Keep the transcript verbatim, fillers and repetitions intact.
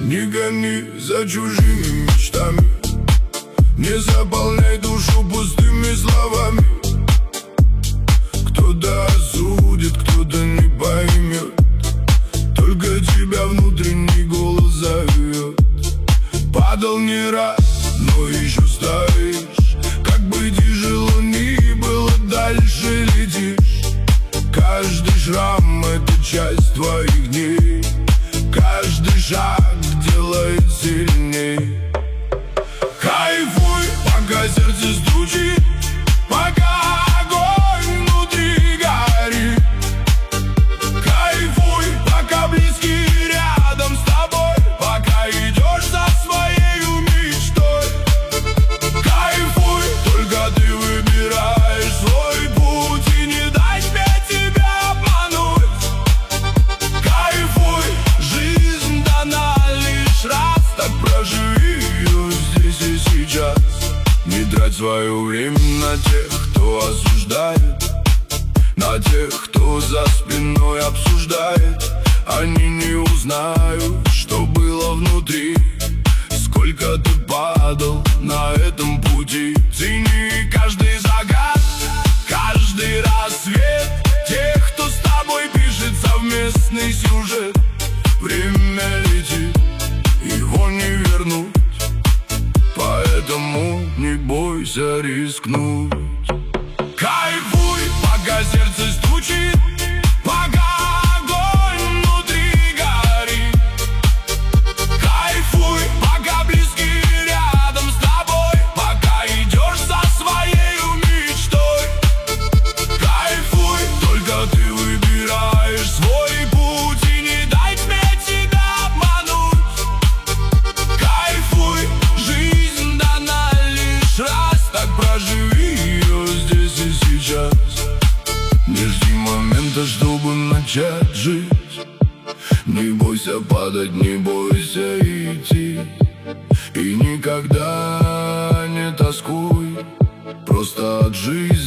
Не гони за чужими мечтами, не заполняй душу пустыми словами. Кто-то осудит, кто-то не поймет, только тебя внутренний голос зовет. Падал не раз, но еще стоишь. Как бы тяжело ни было, дальше летишь. Каждый шрам — это часть твоих дней. Каждый шаг делает сильней. Кайфуй, пока сердце стучит, пока огонь внутри горит. Кайфуй, пока близкие рядом с тобой, пока идешь за своей мечтой. Кайфуй, только ты выбираешь свой путь, и не дай себе тебя обмануть. Кайфуй, жизнь дана лишь раз, так проживи ее здесь и сейчас. Не трать свое время на тех, кто осуждает, на тех, кто за спиной обсуждает. Они не узнают, что было внутри, сколько ты падал на этом пути. Цени каждый закат, каждый рассвет тех, кто с тобой пишет совместный сюжет. Время летит, его не вернуть, поэтому не бойся рискнуть. Кайфуй, пока сердце стучит, пока огонь внутри горит. Кайфуй, пока близкие рядом с тобой, пока идешь за своей мечтой. Кайфуй, только ты выбираешь свой путь, и не дай мне тебя обмануть. Кайфуй, жизнь дана лишь раз, так проживи ее здесь и сейчас. Не жди момента, чтобы начать жить. Не бойся падать, не бойся идти. И никогда не тоскуй, просто от жизни